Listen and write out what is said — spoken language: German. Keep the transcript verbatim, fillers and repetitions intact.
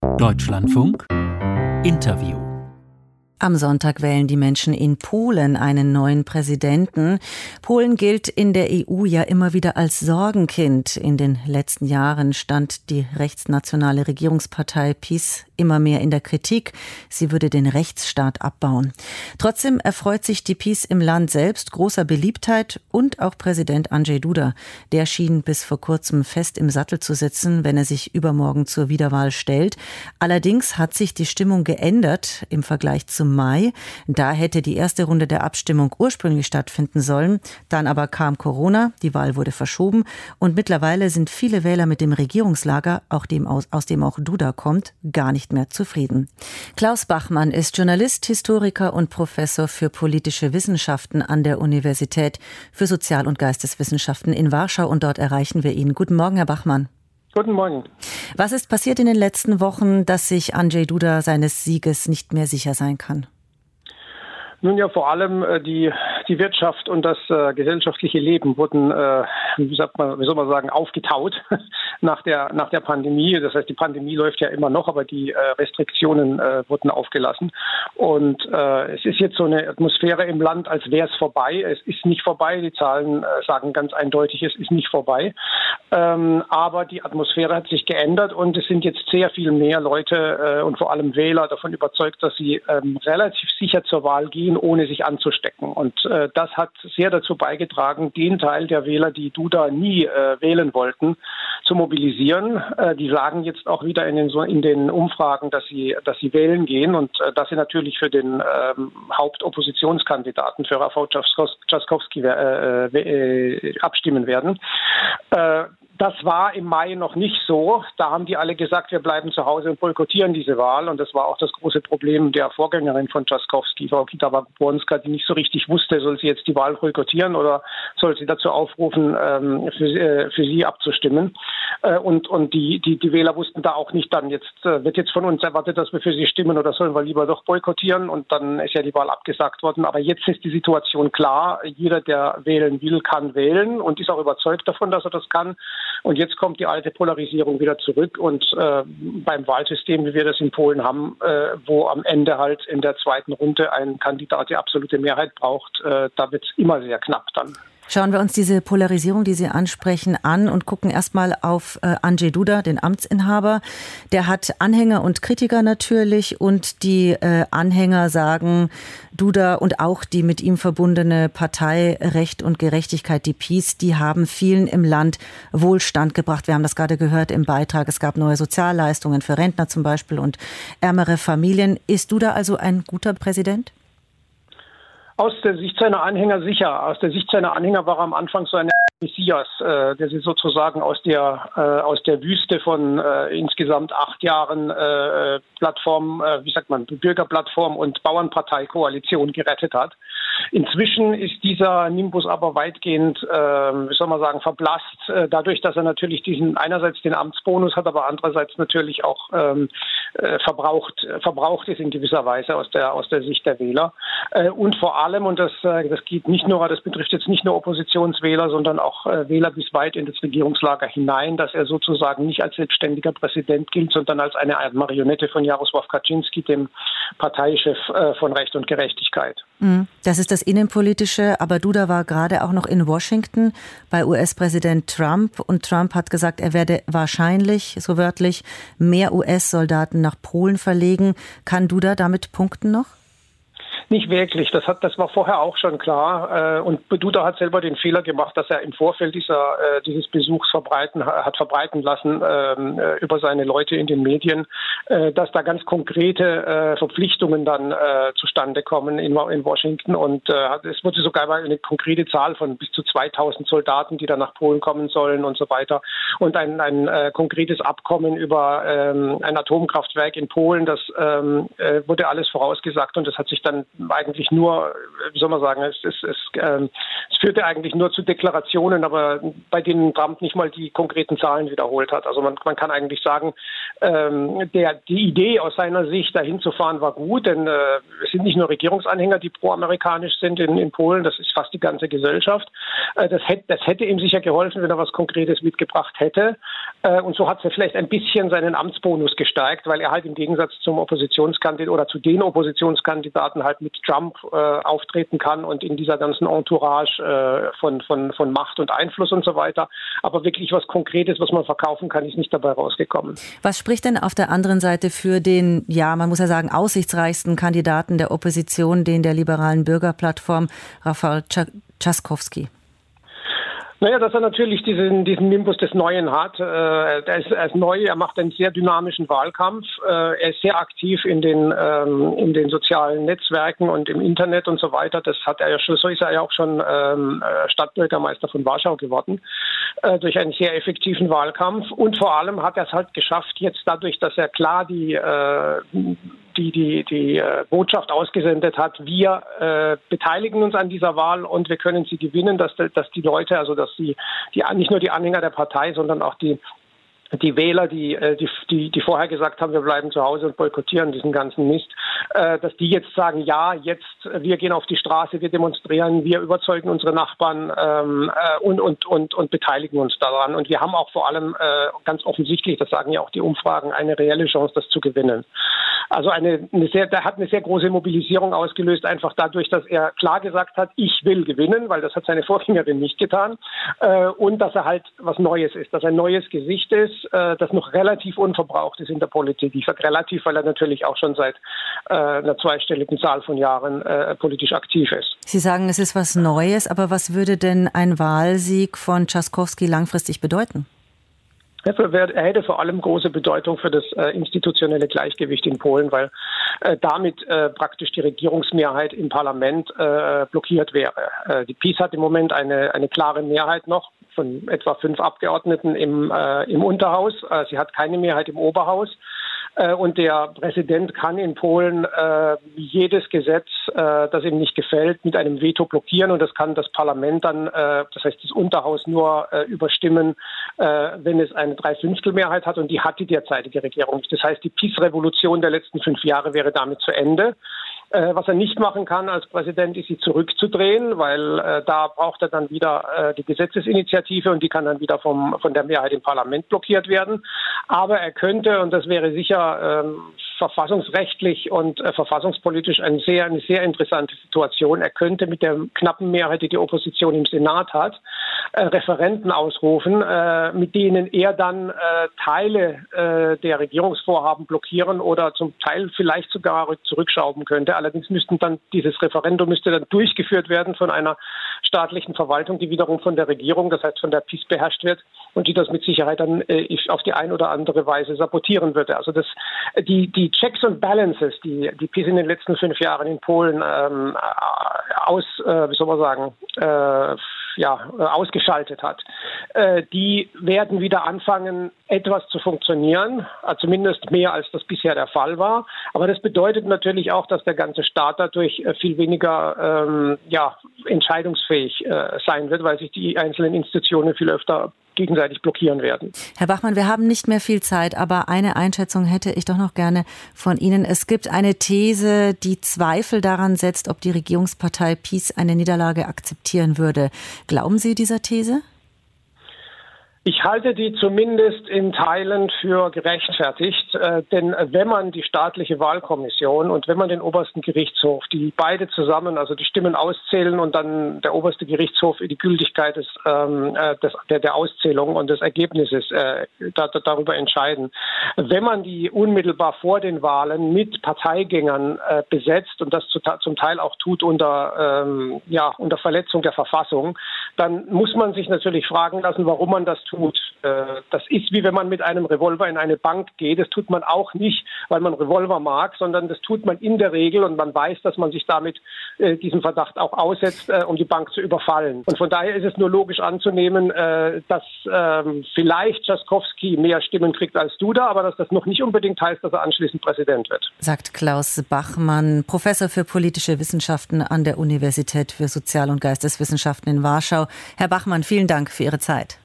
Deutschlandfunk Interview. Am Sonntag wählen die Menschen in Polen einen neuen Präsidenten. Polen gilt in der E U ja immer wieder als Sorgenkind. In den letzten Jahren stand die rechtsnationale Regierungspartei PiS immer mehr in der Kritik. Sie würde den Rechtsstaat abbauen. Trotzdem erfreut sich die PiS im Land selbst großer Beliebtheit und auch Präsident Andrzej Duda. Der schien bis vor kurzem fest im Sattel zu sitzen, wenn er sich übermorgen zur Wiederwahl stellt. Allerdings hat sich die Stimmung geändert im Vergleich zum Mai. Da hätte die erste Runde der Abstimmung ursprünglich stattfinden sollen. Dann aber kam Corona, die Wahl wurde verschoben und mittlerweile sind viele Wähler mit dem Regierungslager, auch dem aus, aus dem auch Duda kommt, gar nicht mehr zufrieden. Klaus Bachmann ist Journalist, Historiker und Professor für politische Wissenschaften an der Universität für Sozial- und Geisteswissenschaften in Warschau und dort erreichen wir ihn. Guten Morgen, Herr Bachmann. Guten Morgen. Was ist passiert in den letzten Wochen, dass sich Andrzej Duda seines Sieges nicht mehr sicher sein kann? Nun ja, vor allem äh, die die Wirtschaft und das äh, gesellschaftliche Leben wurden, äh, wie sagt man, wie soll man sagen, aufgetaut nach der nach der Pandemie. Das heißt, die Pandemie läuft ja immer noch, aber die äh, Restriktionen äh, wurden aufgelassen. Und äh, es ist jetzt so eine Atmosphäre im Land, als wäre es vorbei. Es ist nicht vorbei. Die Zahlen äh, sagen ganz eindeutig, es ist nicht vorbei. Ähm, aber die Atmosphäre hat sich geändert und es sind jetzt sehr viel mehr Leute äh, und vor allem Wähler davon überzeugt, dass sie ähm, relativ sicher zur Wahl gehen, ohne sich anzustecken. Und äh, das hat sehr dazu beigetragen, den Teil der Wähler, die Duda nie äh, wählen wollten, zu mobilisieren. Äh, die sagen jetzt auch wieder in den, in den Umfragen, dass sie, dass sie wählen gehen und äh, dass sie natürlich für den ähm, Hauptoppositionskandidaten, für Rafał Trzaskowski, äh, äh, abstimmen werden. Äh, Das war im Mai noch nicht so. Da haben die alle gesagt, wir bleiben zu Hause und boykottieren diese Wahl. Und das war auch das große Problem der Vorgängerin von Trzaskowski, Frau Kidawa-Błąska, die nicht so richtig wusste, soll sie jetzt die Wahl boykottieren oder soll sie dazu aufrufen, für, für sie abzustimmen. Und, und die, die, die Wähler wussten da auch nicht dann, jetzt wird jetzt von uns erwartet, dass wir für sie stimmen oder sollen wir lieber doch boykottieren. Und dann ist ja die Wahl abgesagt worden. Aber jetzt ist die Situation klar. Jeder, der wählen will, kann wählen und ist auch überzeugt davon, dass er das kann. Und jetzt kommt die alte Polarisierung wieder zurück und äh, beim Wahlsystem, wie wir das in Polen haben, äh, wo am Ende halt in der zweiten Runde ein Kandidat die absolute Mehrheit braucht, äh, da wird es immer sehr knapp dann. Schauen wir uns diese Polarisierung, die Sie ansprechen, an und gucken erstmal auf äh, Andrzej Duda, den Amtsinhaber. Der hat Anhänger und Kritiker natürlich und die äh, Anhänger sagen, Duda und auch die mit ihm verbundene Partei Recht und Gerechtigkeit, die PiS, die haben vielen im Land Wohlstand gebracht. Wir haben das gerade gehört im Beitrag. Es gab neue Sozialleistungen für Rentner zum Beispiel und ärmere Familien. Ist Duda also ein guter Präsident? Aus der Sicht seiner Anhänger sicher. Aus der Sicht seiner Anhänger war er am Anfang so ein Messias, äh, der sie sozusagen aus der äh, aus der Wüste von äh, insgesamt acht Jahren äh, Plattform, äh, wie sagt man, Bürgerplattform und Bauernpartei-Koalition gerettet hat. Inzwischen ist dieser Nimbus aber weitgehend, äh, wie soll man sagen, verblasst, äh, dadurch, dass er natürlich diesen einerseits den Amtsbonus hat, aber andererseits natürlich auch ähm, äh, verbraucht äh, verbraucht ist in gewisser Weise aus der aus der Sicht der Wähler äh, und vor allem, und das äh, das geht nicht nur, das betrifft jetzt nicht nur Oppositionswähler, sondern auch äh, Wähler bis weit in das Regierungslager hinein, dass er sozusagen nicht als selbstständiger Präsident gilt, sondern als eine Art Marionette von Jarosław Kaczynski, dem Parteichef äh, von Recht und Gerechtigkeit. Das ist das Innenpolitische, aber Duda war gerade auch noch in Washington bei U S-Präsident Trump und Trump hat gesagt, er werde wahrscheinlich, so wörtlich, mehr U S-Soldaten nach Polen verlegen. Kann Duda damit punkten noch? Nicht wirklich. Das hat, das war vorher auch schon klar. Und Duda hat selber den Fehler gemacht, dass er im Vorfeld dieser, dieses Besuchs verbreiten, hat verbreiten lassen äh, über seine Leute in den Medien, äh, dass da ganz konkrete äh, Verpflichtungen dann äh, zustande kommen in, in Washington. Und äh, es wurde sogar eine konkrete Zahl von bis zu zweitausend Soldaten, die dann nach Polen kommen sollen und so weiter. Und ein, ein äh, konkretes Abkommen über ähm, ein Atomkraftwerk in Polen, das ähm, äh, wurde alles vorausgesagt und das hat sich dann eigentlich nur, wie soll man sagen, es, es, es, äh, es führte eigentlich nur zu Deklarationen, aber bei denen Trump nicht mal die konkreten Zahlen wiederholt hat. Also man, man kann eigentlich sagen, ähm, der, der, die Idee aus seiner Sicht, dahin zu fahren, war gut, denn äh, es sind nicht nur Regierungsanhänger, die pro-amerikanisch sind in, in Polen, das ist fast die ganze Gesellschaft. Äh, das, hätte, das hätte ihm sicher geholfen, wenn er was Konkretes mitgebracht hätte. Äh, und so hat es vielleicht ein bisschen seinen Amtsbonus gesteigt, weil er halt im Gegensatz zum Oppositionskandidaten oder zu den Oppositionskandidaten halt mit Trump äh, auftreten kann und in dieser ganzen Entourage äh, von, von, von Macht und Einfluss und so weiter. Aber wirklich was Konkretes, was man verkaufen kann, ist nicht dabei rausgekommen. Was spricht denn auf der anderen Seite für den, ja, man muss ja sagen, aussichtsreichsten Kandidaten der Opposition, den der liberalen Bürgerplattform, Rafał Trzaskowski? Naja, dass er natürlich diesen, diesen Nimbus des Neuen hat. Äh, er, ist, er ist neu, er macht einen sehr dynamischen Wahlkampf. Äh, er ist sehr aktiv in den, ähm, in den sozialen Netzwerken und im Internet und so weiter. Das hat er ja schon, so ist er ja auch schon ähm, Stadtbürgermeister von Warschau geworden, äh, durch einen sehr effektiven Wahlkampf. Und vor allem hat er es halt geschafft, jetzt dadurch, dass er klar die äh, die die die äh, Botschaft ausgesendet hat, wir äh, beteiligen uns an dieser Wahl und wir können sie gewinnen, dass dass die Leute, also dass die die nicht nur die Anhänger der Partei, sondern auch die die Wähler, die, die, die, die vorher gesagt haben, wir bleiben zu Hause und boykottieren diesen ganzen Mist, dass die jetzt sagen, ja, jetzt, wir gehen auf die Straße, wir demonstrieren, wir überzeugen unsere Nachbarn ähm, und, und, und, und beteiligen uns daran. Und wir haben auch vor allem äh, ganz offensichtlich, das sagen ja auch die Umfragen, eine reelle Chance, das zu gewinnen. Also eine, eine sehr, der hat eine sehr große Mobilisierung ausgelöst, einfach dadurch, dass er klar gesagt hat, ich will gewinnen, weil das hat seine Vorgängerin nicht getan. Äh, und dass er halt was Neues ist, dass er ein neues Gesicht ist, das noch relativ unverbraucht ist in der Politik. Ich sage relativ, weil er natürlich auch schon seit äh, einer zweistelligen Zahl von Jahren äh, politisch aktiv ist. Sie sagen, es ist was Neues, aber was würde denn ein Wahlsieg von Trzaskowski langfristig bedeuten? Er hätte vor allem große Bedeutung für das äh, institutionelle Gleichgewicht in Polen, weil äh, damit äh, praktisch die Regierungsmehrheit im Parlament äh, blockiert wäre. Äh, die PiS hat im Moment eine, eine klare Mehrheit noch von etwa fünf Abgeordneten im, äh, im Unterhaus. Äh, sie hat keine Mehrheit im Oberhaus. Äh, und der Präsident kann in Polen äh, jedes Gesetz, äh, das ihm nicht gefällt, mit einem Veto blockieren. Und das kann das Parlament dann, äh, das heißt das Unterhaus, nur äh, überstimmen, äh, wenn es eine Dreiviertelmehrheit hat. Und die hat die derzeitige Regierung nicht. Das heißt, die PiS-Revolution der letzten fünf Jahre wäre damit zu Ende. Was er nicht machen kann als Präsident, ist sie zurückzudrehen, weil äh, da braucht er dann wieder äh, die Gesetzesinitiative und die kann dann wieder vom, von der Mehrheit im Parlament blockiert werden. Aber er könnte, und das wäre sicher ähm, verfassungsrechtlich und äh, verfassungspolitisch eine sehr, eine sehr interessante Situation, er könnte mit der knappen Mehrheit, die die Opposition im Senat hat, äh, Referenden ausrufen, äh, mit denen er dann äh, Teile äh, der Regierungsvorhaben blockieren oder zum Teil vielleicht sogar zurückschrauben könnte. Allerdings müssten dann dieses Referendum müsste dann durchgeführt werden von einer staatlichen Verwaltung, die wiederum von der Regierung, das heißt von der PiS beherrscht wird und die das mit Sicherheit dann äh, auf die eine oder andere Weise sabotieren würde. Also das, die, die Checks and Balances, die die PiS in den letzten fünf Jahren in Polen ähm, aus, äh, wie soll man sagen, äh, ja, ausgeschaltet hat, äh, die werden wieder anfangen, etwas zu funktionieren, also zumindest mehr als das bisher der Fall war. Aber das bedeutet natürlich auch, dass der ganze Staat dadurch äh, viel weniger ähm, ja, entscheidungsfähig äh, sein wird, weil sich die einzelnen Institutionen viel öfter gegenseitig blockieren werden. Herr Bachmann, wir haben nicht mehr viel Zeit, aber eine Einschätzung hätte ich doch noch gerne von Ihnen. Es gibt eine These, die Zweifel daran setzt, ob die Regierungspartei PiS eine Niederlage akzeptieren würde. Glauben Sie dieser These? Ich halte die zumindest in Teilen für gerechtfertigt, äh, denn wenn man die staatliche Wahlkommission und wenn man den obersten Gerichtshof, die beide zusammen, also die Stimmen auszählen und dann der oberste Gerichtshof die Gültigkeit des, ähm, des, der, der Auszählung und des Ergebnisses äh, da, da, darüber entscheiden, wenn man die unmittelbar vor den Wahlen mit Parteigängern äh, besetzt und das zu, zum Teil auch tut unter, ähm, ja, unter Verletzung der Verfassung, dann muss man sich natürlich fragen lassen, warum man das tut. Das ist wie wenn man mit einem Revolver in eine Bank geht. Das tut man auch nicht, weil man Revolver mag, sondern das tut man in der Regel und man weiß, dass man sich damit äh, diesem Verdacht auch aussetzt, äh, um die Bank zu überfallen. Und von daher ist es nur logisch anzunehmen, äh, dass ähm, vielleicht Trzaskowski mehr Stimmen kriegt als Duda, aber dass das noch nicht unbedingt heißt, dass er anschließend Präsident wird. Sagt Klaus Bachmann, Professor für politische Wissenschaften an der Universität für Sozial- und Geisteswissenschaften in Warschau. Herr Bachmann, vielen Dank für Ihre Zeit.